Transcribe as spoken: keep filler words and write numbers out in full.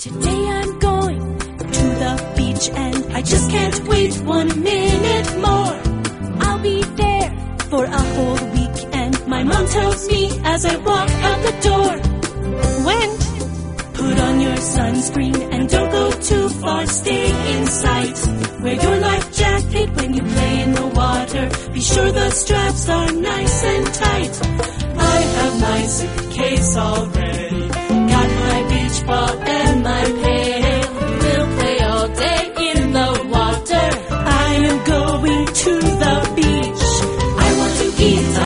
Today I'm going to the beach and I just can't wait one minute more. I'll be there for a whole week and my mom tells me as I walk out the door, when? Put on your sunscreen and don't go too far, stay in sight. Wear your life jacket when you play in the water. Be sure the straps are nice and tight. I have my suitcase all ready.